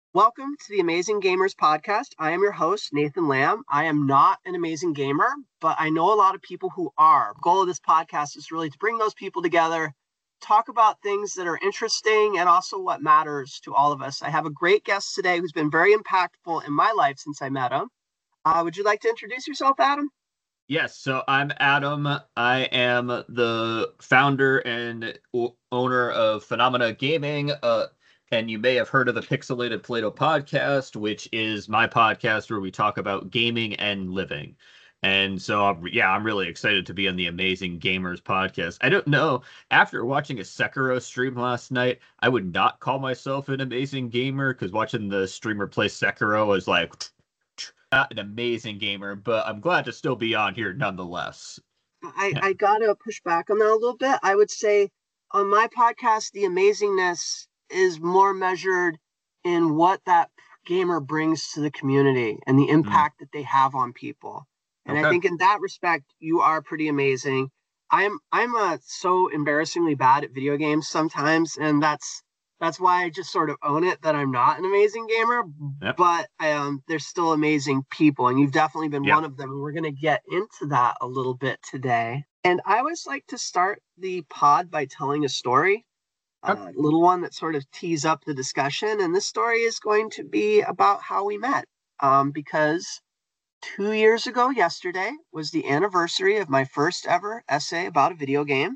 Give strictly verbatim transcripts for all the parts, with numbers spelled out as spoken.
Welcome to the Amazing Gamers podcast. I am your host, Nathan Lamb. I am not an amazing gamer, but I know a lot of people who are. The goal of this podcast is really to bring those people together, talk about things that are interesting and also what matters to all of us. I have a great guest today who's been very impactful in my life since I met him. Uh, would you like to introduce yourself, Adam? Yes, so I'm Adam. I am the founder and o- owner of Phenomena Gaming. Uh, and you may have heard of the Pixelated Play-Doh podcast, which is my podcast where we talk about gaming and living. And so, I'm, yeah, I'm really excited to be on the Amazing Gamers podcast. I don't know, after watching a Sekiro stream last night, I would not call myself an amazing gamer because watching the streamer play Sekiro was like, not an amazing gamer, but I'm glad to still be on here nonetheless. I, Yeah. I gotta push back on that a little bit. I would say on my podcast, the amazingness is more measured in what that gamer brings to the community and the Mm, impact that they have on people. And I okay. think in that respect, you are pretty amazing. I'm I'm uh, so embarrassingly bad at video games sometimes, and that's that's why I just sort of own it that I'm not an amazing gamer. Yep. But um, they're still amazing people, and you've definitely been one Yep. of them. And we're going to get into that a little bit today. And I always like to start the pod by telling a story, Okay. a little one that sort of tees up the discussion. And this story is going to be about how we met, um, because two years ago yesterday was the anniversary of my first ever essay about a video game.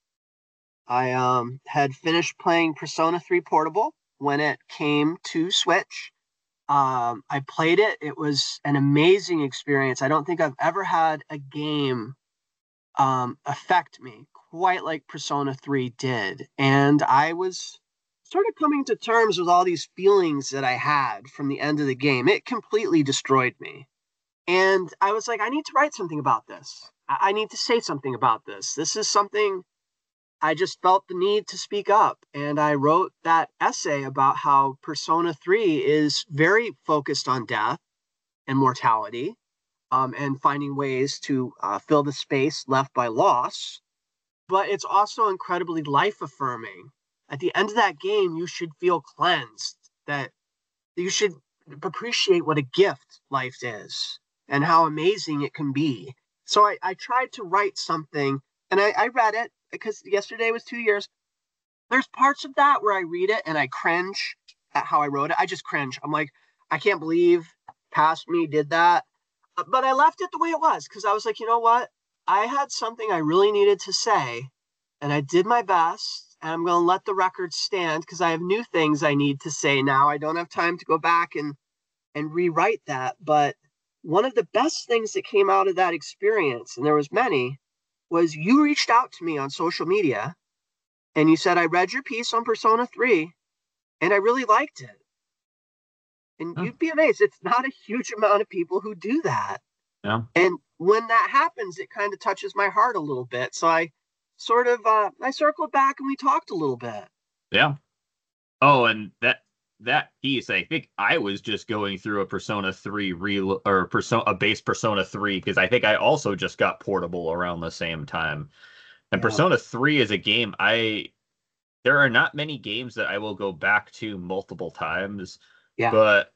I um, had finished playing Persona three Portable when it came to Switch. Um, I played it. It was an amazing experience. I don't think I've ever had a game um, affect me quite like Persona three did. And I was sort of coming to terms with all these feelings that I had from the end of the game. It completely destroyed me. And I was like, I need to write something about this. I, I need to say something about this. This is something I just felt the need to speak up. And I wrote that essay about how Persona three is very focused on death and mortality, um, and finding ways to uh, fill the space left by loss. But it's also incredibly life affirming. At the end of that game, you should feel cleansed, that you should appreciate what a gift life is and how amazing it can be. So I, I tried to write something, and I, I read it because yesterday was two years. There's parts of that where I read it and I cringe at how I wrote it. I just cringe. I'm like, I can't believe past me did that. But I left it the way it was because I was like, you know what? I had something I really needed to say, and I did my best. And I'm going to let the record stand because I have new things I need to say now. I don't have time to go back and and rewrite that. But one of the best things that came out of that experience, and there was many, was you reached out to me on social media and you said, I read your piece on Persona three and I really liked it. And Oh, you'd be amazed. It's not a huge amount of people who do that. yeah. And when that happens, it kind of touches my heart a little bit. So I sort of, uh, I circled back and we talked a little bit. Yeah. Oh, and that that piece, I think I was just going through a Persona three real or Persona a base Persona three because I think I also just got Portable around the same time. And Yeah. Persona three is a game I there are not many games that I will go back to multiple times, Yeah. but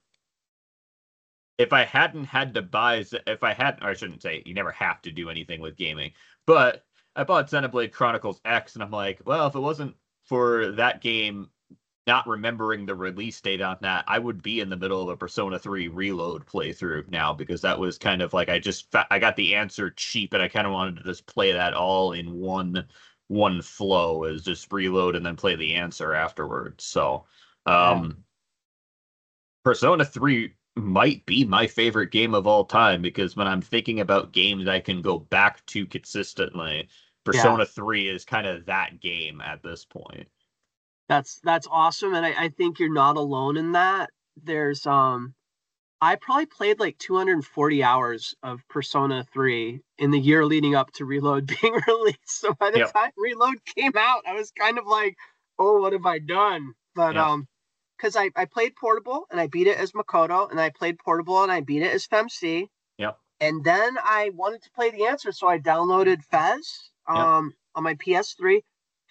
if I hadn't had to buy, if I hadn't, or I shouldn't say, you never have to do anything with gaming, but I bought Xenoblade Chronicles X, and I'm like, well, if it wasn't for that game not remembering the release date on that, I would be in the middle of a Persona three Reload playthrough now because that was kind of like I just I got the answer cheap, and I kind of wanted to just play that all in one one flow, is just reload and then play the answer afterwards. So, Yeah. um, Persona three might be my favorite game of all time because when I'm thinking about games I can go back to consistently, Yeah. Persona three is kind of that game at this point. That's, that's awesome. And I, I think you're not alone in that. There's, um, I probably played like two hundred forty hours of Persona three in the year leading up to Reload being released. So by the Yep, time Reload came out, I was kind of like, oh, what have I done? But yep, um, because I, I played Portable and I beat it as Makoto, and I played Portable and I beat it as FemC. yep, And then I wanted to play the answer, so I downloaded Fez yep. um on my P S three.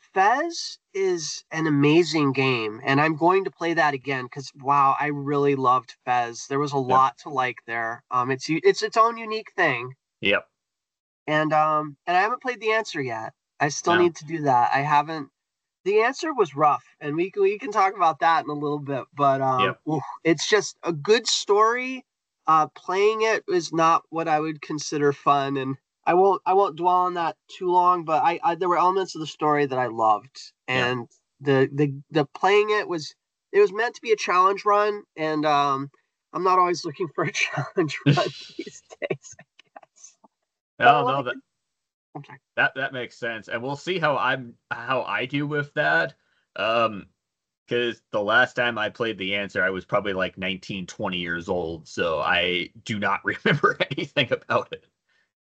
Fez is an amazing game, and I'm going to play that again because wow, I really loved Fez. There was a Yep. lot to like there. Um, it's it's its own unique thing, Yep. and um, and I haven't played the answer yet. I still No. need to do that. I haven't. The answer was rough, and we can we can talk about that in a little bit. But um, Yep. oof, it's just a good story. Uh, playing it is not what I would consider fun, and I won't I won't dwell on that too long. But I, I there were elements of the story that I loved, Yep. and the the the playing it was it was meant to be a challenge run, and um, I'm not always looking for a challenge run these days, I guess. But I No, no, like that it. I'm sorry. that that makes sense, and we'll see how I'm how I do with that. Um, because the last time I played the answer, I was probably like nineteen, twenty years old, so I do not remember anything about it.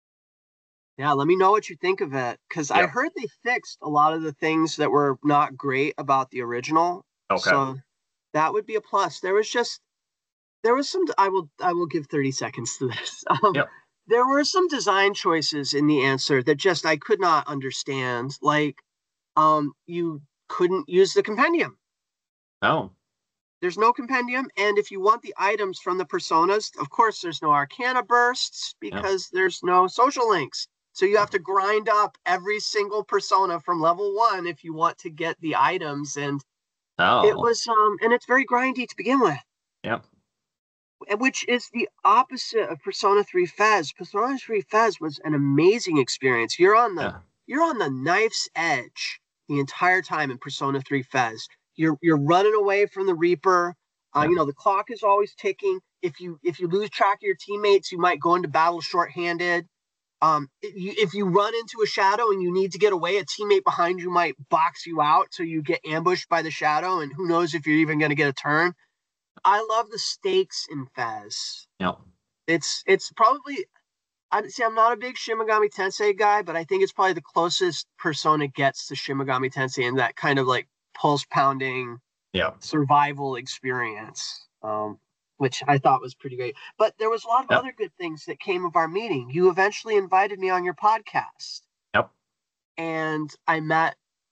Yeah, let me know what you think of it because I Yep. heard they fixed a lot of the things that were not great about the original. Okay. So that would be a plus. There was just there was some I will I will give thirty seconds to this. Um, Yep. there were some design choices in the answer that just I could not understand. Like um you couldn't use the compendium. Oh. There's no compendium, and if you want the items from the personas, of course there's no arcana bursts Yep. because there's no social links. So you have Yep. to grind up every single persona from level one if you want to get the items. And it Oh. was um and it's very grindy to begin with, Yep. which is the opposite of Persona three Fez. Persona three Fez was an amazing experience. You're on the Yeah. you're on the knife's edge the entire time in Persona three Fez. You're you're running away from the Reaper. Uh, Yeah. you know, the clock is always ticking. If you if you lose track of your teammates, you might go into battle shorthanded. Um, if you, if you run into a shadow and you need to get away, a teammate behind you might box you out, so you get ambushed by the shadow, and who knows if you're even going to get a turn. I love the stakes in Fez. Yep. It's it's probably I see. I'm not a big Shin Megami Tensei guy, but I think it's probably the closest Persona gets to Shin Megami Tensei in that kind of like pulse pounding Yep. survival experience, um, which I thought was pretty great. But there was a lot of Yep. other good things that came of our meeting. You eventually invited me on your podcast, Yep. and I met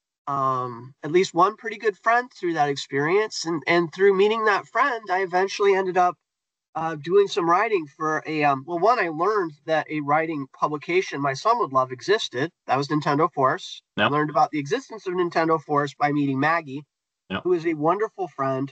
um, at least one pretty good friend through that experience. And, and through meeting that friend, I eventually ended up uh, doing some writing for a, um, well, one, I learned that a writing publication my son would love existed. That was Nintendo Force. I Yep. learned about the existence of Nintendo Force by meeting Maggie, Yep. who is a wonderful friend.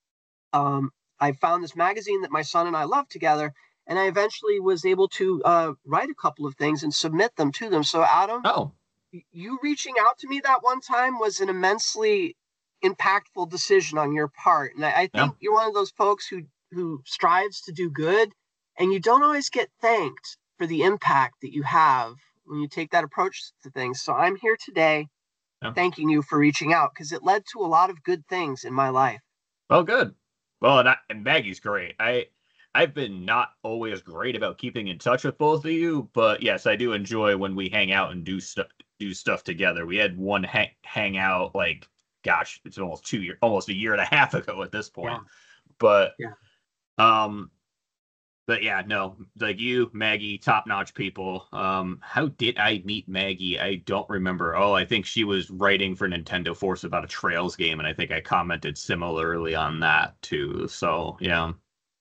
Um, I found this magazine that my son and I loved together, and I eventually was able to uh, write a couple of things and submit them to them. So, Adam, Oh. you reaching out to me that one time was an immensely impactful decision on your part. And I, I Yeah. think you're one of those folks who who strives to do good, and you don't always get thanked for the impact that you have when you take that approach to things. So I'm here today Yeah. thanking you for reaching out because it led to a lot of good things in my life. Well, good. Well, and, I, and Maggie's great. I I've been not always great about keeping in touch with both of you, but yes, I do enjoy when we hang out and do stuff do stuff together. We had one hang hangout like, gosh, it's almost two years, almost a year and a half ago at this Yeah, point. But yeah. um, but yeah, no, like you, Maggie, top notch people. Um, how did I meet Maggie? I don't remember. Oh, I think she was writing for Nintendo Force about a Trails game, and I think I commented similarly on that too. So yeah.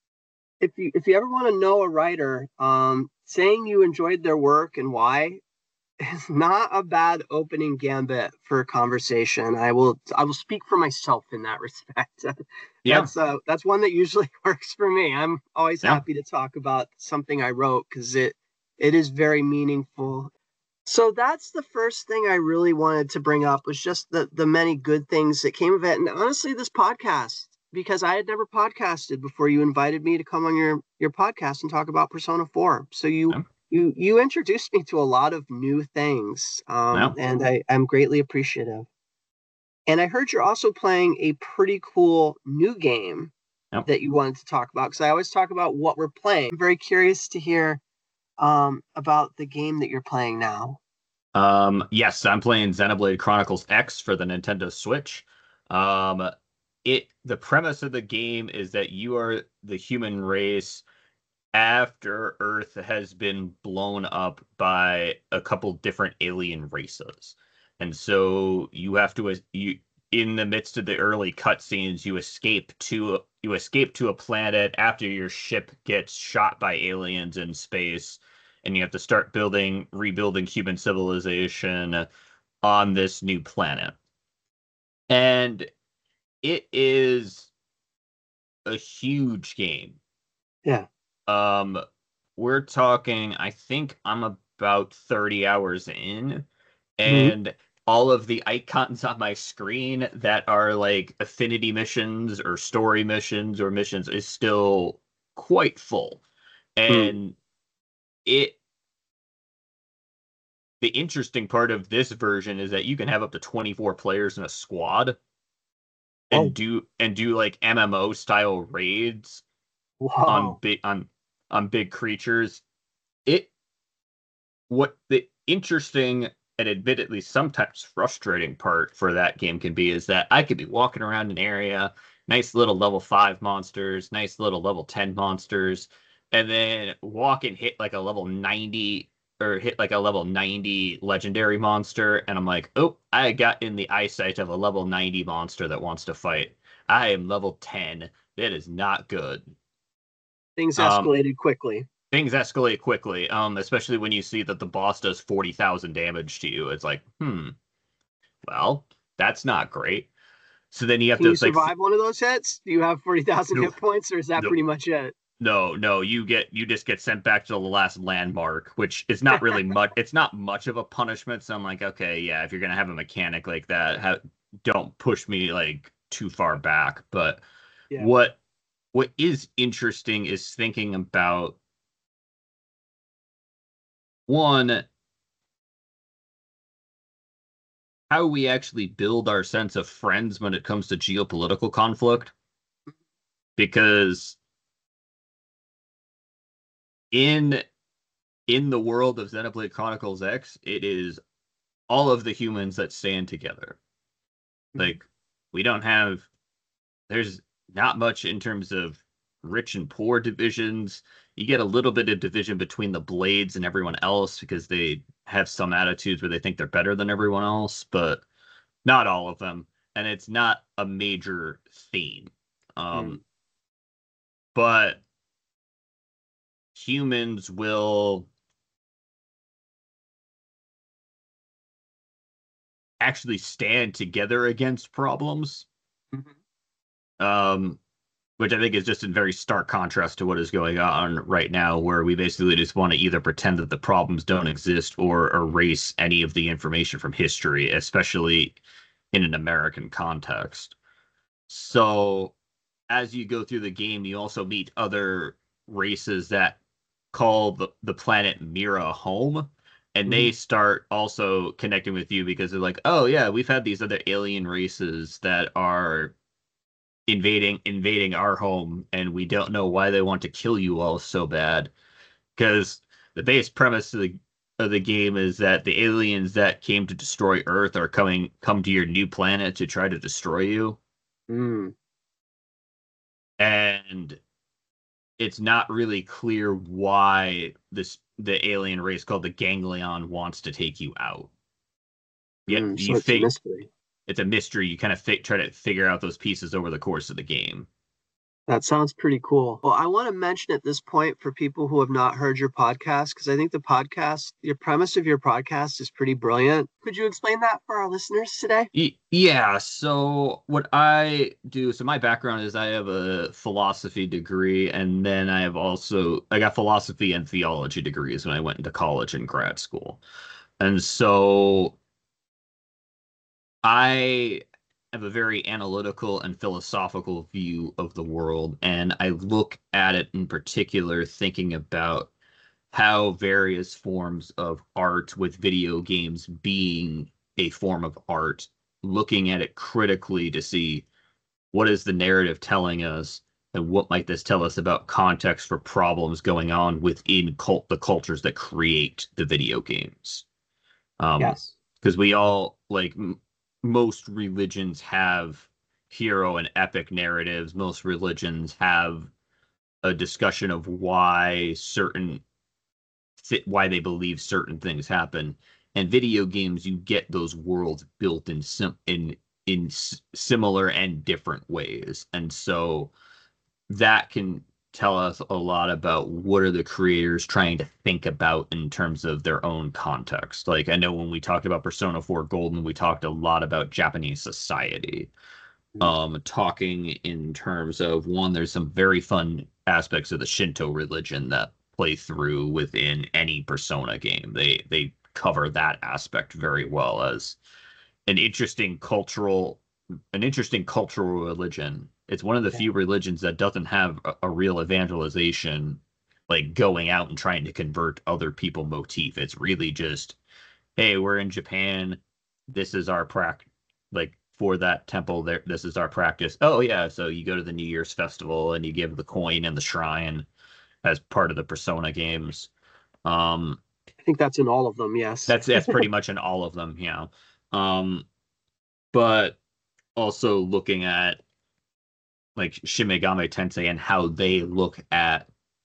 If you if you ever want to know a writer, um, saying you enjoyed their work and why is not a bad opening gambit for a conversation. I will I will speak for myself in that respect. Yeah. that's uh that's one that usually works for me. I'm always Yeah. happy to talk about something I wrote because it it is very meaningful. So that's the first thing I really wanted to bring up was just the the many good things that came of it. And honestly, this podcast, because I had never podcasted before you invited me to come on your your podcast and talk about Persona four. So you Yeah. you you introduced me to a lot of new things. Um, Yeah. and I, I'm greatly appreciative. And I heard you're also playing a pretty cool new game Yeah. that you wanted to talk about because I always talk about what we're playing. I'm very curious to hear um, about the game that you're playing now. Um, yes, I'm playing Xenoblade Chronicles X for the Nintendo Switch. Um, it the premise of the game is that you are the human race after Earth has been blown up by a couple different alien races. And so you have to you in the midst of the early cutscenes, you escape to you escape to a planet after your ship gets shot by aliens in space, and you have to start building rebuilding human civilization on this new planet. And it is a huge game. Yeah. Um, we're talking, I think I'm about thirty hours in, and mm-hmm. all of the icons on my screen that are like affinity missions or story missions or missions is still quite full. And mm. it the interesting part of this version is that you can have up to twenty-four players in a squad and oh. do and do like M M O style raids Whoa. on big on on big creatures. It what the interesting and admittedly sometimes frustrating part for that game can be is that I could be walking around an area, nice little level five monsters, nice little level ten monsters, and then walk and hit like a level ninety or hit like a level ninety legendary monster, and I'm like, oh, I got in the eyesight of a level ninety monster that wants to fight. I am level ten. That is not good. Things escalated um, quickly. Things escalate quickly, um, especially when you see that the boss does forty thousand damage to you. It's like, hmm, well, that's not great. So then you have Can to you survive like, one of those hits? Do you have forty thousand no, hit points, or is that no, pretty much it? No, no, you get you just get sent back to the last landmark, which is not really much. It's not much of a punishment. So I'm like, okay, yeah, if you're gonna have a mechanic like that, have, don't push me like too far back. But yeah. what what is interesting is thinking about one, how we actually build our sense of friends when it comes to geopolitical conflict. Because in in the world of Xenoblade Chronicles X, it is all of the humans that stand together. Like, we don't have, there's not much in terms of rich and poor divisions. You get a little bit of division between the Blades and everyone else because they have some attitudes where they think they're better than everyone else, but not all of them. And it's not a major theme. Um, mm. But humans will actually stand together against problems. Mm-hmm. Um, which I think is just in very stark contrast to what is going on right now, where we basically just want to either pretend that the problems don't exist or erase any of the information from history, especially in an American context. So as you go through the game, you also meet other races that call the, the planet Mira home. And mm-hmm. they start also connecting with you because they're like, oh, yeah, we've had these other alien races that are invading invading our home, and we don't know why they want to kill you all so bad. Because the base premise of the of the game is that the aliens that came to destroy Earth are coming come to your new planet to try to destroy you. Mm. And it's not really clear why this the alien race called the Ganglion wants to take you out. Yeah, mm, you so it's think a mystery. It's a mystery. You kind of fi- try to figure out those pieces over the course of the game. That sounds pretty cool. Well, I want to mention at this point for people who have not heard your podcast, because I think the podcast, your premise of your podcast is pretty brilliant. Could you explain that for our listeners today? Yeah. So what I do, so my background is I have a philosophy degree, and then I have also, I got philosophy and theology degrees when I went into college and grad school. And so I have a very analytical and philosophical view of the world, and I look at it in particular thinking about how various forms of art, with video games being a form of art, looking at it critically to see what is the narrative telling us and what might this tell us about context for problems going on within cult the cultures that create the video games. Um, yes. Because we all, like, m- most religions have hero and epic narratives. Most religions have a discussion of why certain why they believe certain things happen. and video games, you get those worlds built in sim in in s- similar and different ways, and so that can tell us a lot about what are the creators trying to think about in terms of their own context. Like, I know when we talked about Persona four Golden, we talked a lot about Japanese society. Um, talking in terms of one, there's some very fun aspects of the Shinto religion that play through within any Persona game. They they cover that aspect very well as an interesting cultural an interesting cultural religion. It's one of the Yeah. few religions that doesn't have a, a real evangelization, like going out and trying to convert other people motif. It's really just, hey, we're in Japan. This is our practice. Like for that temple, there, this is our practice. Oh yeah, so you go to the New Year's festival and you give the coin and the shrine as part of the Persona games. Um, I think that's in all of them. Yes. that's that's pretty much in all of them, yeah. Um, but also looking at like Shin Megami Tensei and how they look at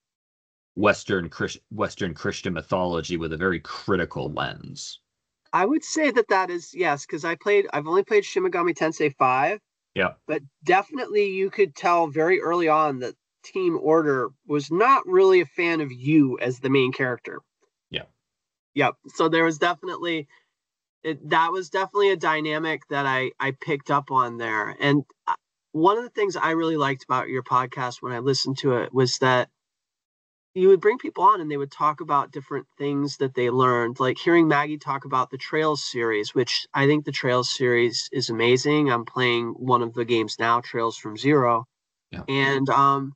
Western Chris Western Christian mythology with a very critical lens. I would say that that is yes, because I played. I've only played Shin Megami Tensei five, Yeah. but definitely you could tell very early on that Team Order was not really a fan of you as the main character. Yeah. Yep. So there was definitely it, that was definitely a dynamic that I I picked up on there. And uh, one of the things I really liked about your podcast when I listened to it was that you would bring people on and they would talk about different things that they learned, like hearing Maggie talk about the Trails series, which I think the Trails series is amazing. I'm playing one of the games now, Trails from Zero. Yeah. And um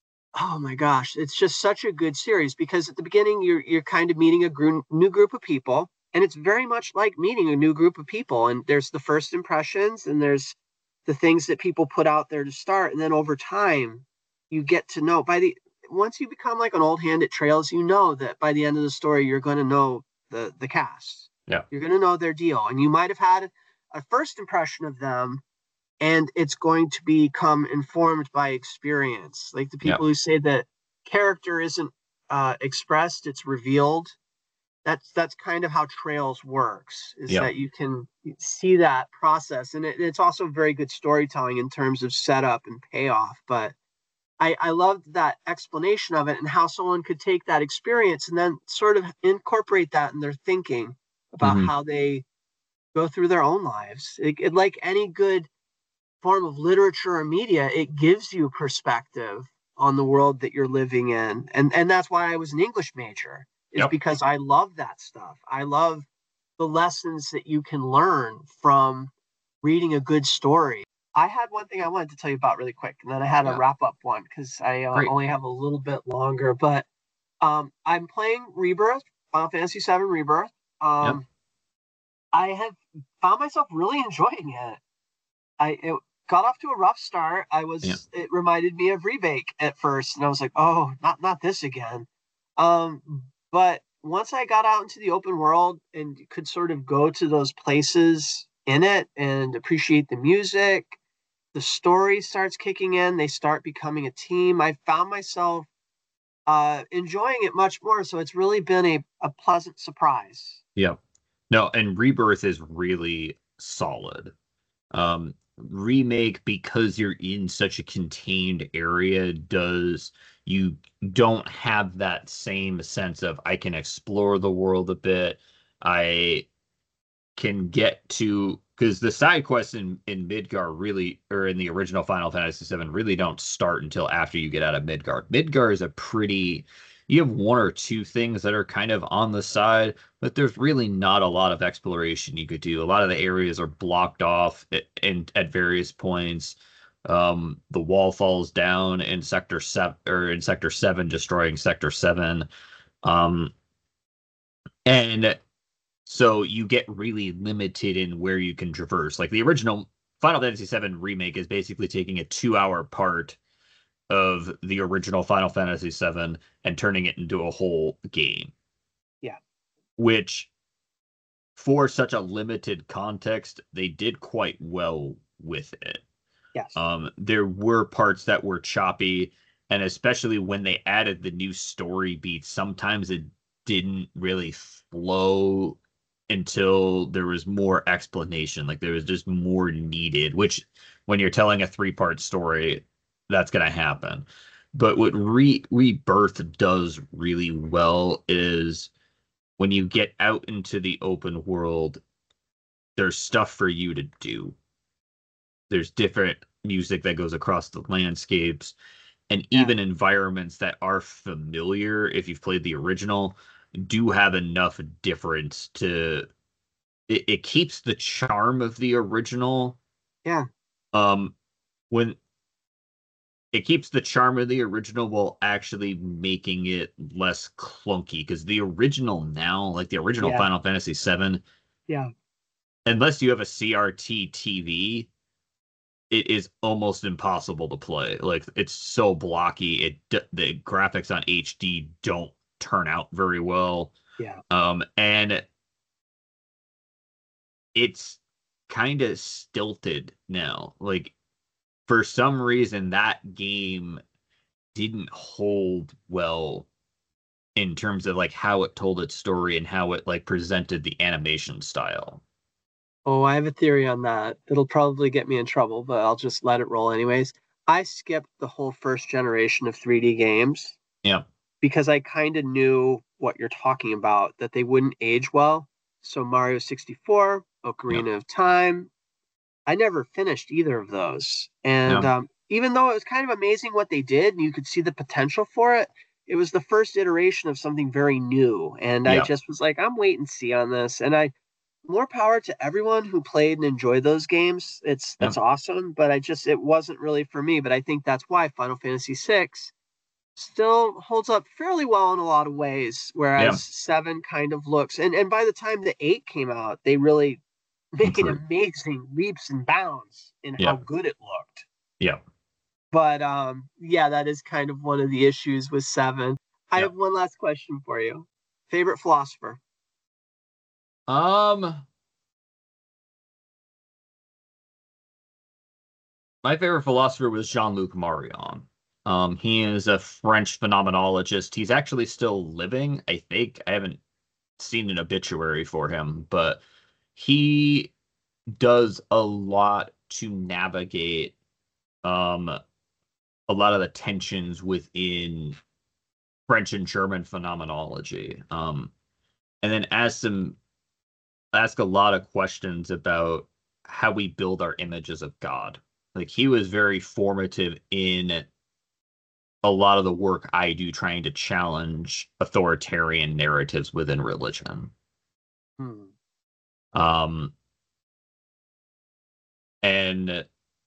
oh my gosh, it's just such a good series because at the beginning you're you're kind of meeting a gr- new group of people, and it's very much like meeting a new group of people, and there's the first impressions and there's the things that people put out there to start, and then over time you get to know by the once you become like an old hand at Trails, you know that by the end of the story you're going to know the the cast. Yeah. You're going to know their deal, and you might have had a first impression of them, and it's going to become informed by experience. Like the Yeah. people who say that character isn't uh, expressed, it's revealed. That's that's kind of how Trails works, is Yeah. that you can see that process, and it, it's also very good storytelling in terms of setup and payoff. But I, I loved that explanation of it and how someone could take that experience and then sort of incorporate that in their thinking about Mm-hmm. how they go through their own lives. It, it, like any good form of literature or media, it gives you perspective on the world that you're living in. And and that's why I was an English major, is Yep. because I love that stuff. I love the lessons that you can learn from reading a good story. I had one thing I wanted to tell you about really quick, and then I had a Yeah. wrap up one because I uh, Great. only have a little bit longer. But um, I'm playing Rebirth, Final Fantasy seven Rebirth. Yep. Um, I have found myself really enjoying it. I it got off to a rough start. I Yeah. was it reminded me of Remake at first, and I was like, oh, not not this again. Um, but once I got out into the open world and could sort of go to those places in it and appreciate the music, the story starts kicking in. They start becoming a team. I found myself uh, enjoying it much more. So it's really been a, a pleasant surprise. Yeah. No, and Rebirth is really solid. Um, Remake, because you're in such a contained area, does you don't have that same sense of I can explore the world a bit. I can get to because the side quests in in Midgar really, or in the original Final Fantasy seven, really don't start until after you get out of Midgar. Midgar is a pretty you have one or two things that are kind of on the side, but there's really not a lot of exploration you could do. A lot of the areas are blocked off at, in, at various points. Um, the wall falls down in Sector seven or in Sector seven, destroying Sector seven. Um, and so you get really limited in where you can traverse. Like the original Final Fantasy seven remake is basically taking a two-hour part of the original Final Fantasy seven and turning it into a whole game. Yeah. Which, for such a limited context, they did quite well with it. Yes. Um, there were parts that were choppy, and especially when they added the new story beats, sometimes it didn't really flow until there was more explanation. Like there was just more needed, which when you're telling a three-part story, that's going to happen. But what Re Rebirth does really well is when you get out into the open world, there's stuff for you to do. There's different music that goes across the landscapes, and Yeah. even environments that are familiar, if you've played the original, do have enough difference to it, it keeps the charm of the original. Yeah. Um when it keeps the charm of the original while actually making it less clunky, because the original now, like the original Yeah. Final Fantasy seven, Yeah. unless you have a C R T T V, it is almost impossible to play. Like it's so blocky. It the graphics on H D don't turn out very well. Yeah. Um, and it's kind of stilted now. Like for some reason, that game didn't hold well in terms of like how it told its story and how it like presented the animation style. Oh, I have a theory on that. It'll probably get me in trouble, but I'll just let it roll anyways. I skipped the whole first generation of three D games Yeah. because I kind of knew what you're talking about, that they wouldn't age well. So Mario sixty-four, Yeah. Ocarina of Time, I never finished either of those. And Yeah. um, even though it was kind of amazing what they did and you could see the potential for it, it was the first iteration of something very new. And I Yeah. just was like, I'm wait and see on this. And I more power to everyone who played and enjoyed those games. It's Yeah. that's awesome, but I just it wasn't really for me. But I think that's why Final Fantasy six still holds up fairly well in a lot of ways, Yeah. whereas seven kind of looks and and by the time the eight came out, they really made Improved. amazing leaps and bounds in Yeah. how good it looked. Yeah. But um, yeah, that is kind of one of the issues with seven. I Yeah. have one last question for you. Favorite philosopher? Um, my favorite philosopher was Jean-Luc Marion. Um, he is a French phenomenologist. He's actually still living, I think. I haven't seen an obituary for him, but he does a lot to navigate um a lot of the tensions within French and German phenomenology. Um, and then ask some ask a lot of questions about how we build our images of God. Like he was very formative in a lot of the work I do trying to challenge authoritarian narratives within religion. Hmm. Um, and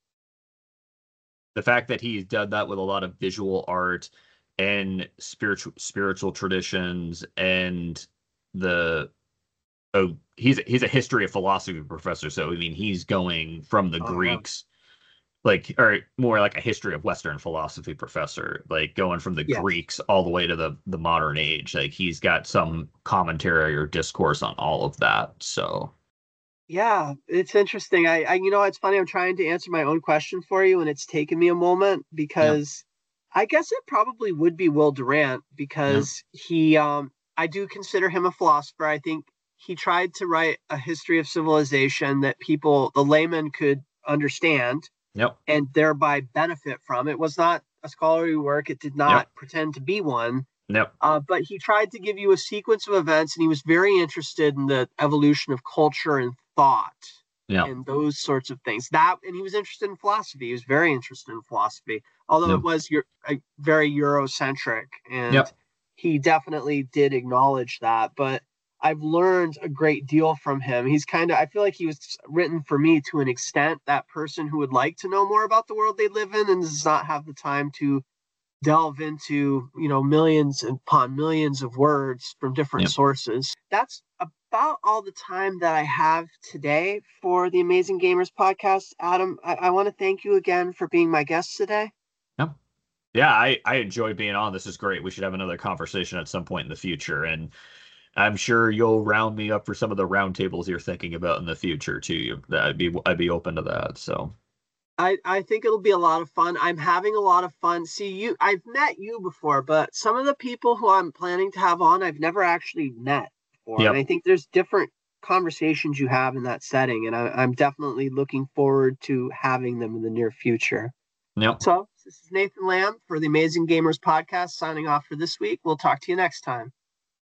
the fact that he's done that with a lot of visual art and spiritual spiritual traditions and the oh he's he's a history of philosophy professor, so I mean he's going from the Oh yeah. Greeks, like, or more like a history of Western philosophy professor, like going from the Yes. Greeks all the way to the the modern age. Like he's got some commentary or discourse on all of that. So Yeah, it's interesting. I, I, you know, it's funny. I'm trying to answer my own question for you, and it's taken me a moment yeah, because I guess it probably would be Will Durant yeah, because he, um, I do consider him a philosopher. I think he tried to write a history of civilization that people, the layman, could understand yep, and thereby benefit from. It was not a scholarly work. It did not yep, pretend to be one. yep, Uh, but he tried to give you a sequence of events, and he was very interested in the evolution of culture and thought yep, and those sorts of things. That, and he was interested in philosophy. He was very interested in philosophy, although yep, it was your, uh, very Eurocentric, and yep, he definitely did acknowledge that. But I've learned a great deal from him. He's kind of, I feel like he was written for me to an extent, that person who would like to know more about the world they live in and does not have the time to delve into, you know, millions upon millions of words from different yep. sources. That's about all the time that I have today for the Amazing Gamers podcast. Adam, I, I want to thank you again for being my guest today. Yep. Yeah, I I enjoyed being on. This is great. We should have another conversation at some point in the future, and I'm sure you'll round me up for some of the roundtables you're thinking about in the future too. I'd be I'd be open to that. So I, I think it'll be a lot of fun. I'm having a lot of fun. See, you, I've met you before, but some of the people who I'm planning to have on, I've never actually met before. And yep, I think there's different conversations you have in that setting. And I, I'm definitely looking forward to having them in the near future. Yep. So this is Nathan Lamb for the Amazing Gamers Podcast signing off for this week. We'll talk to you next time.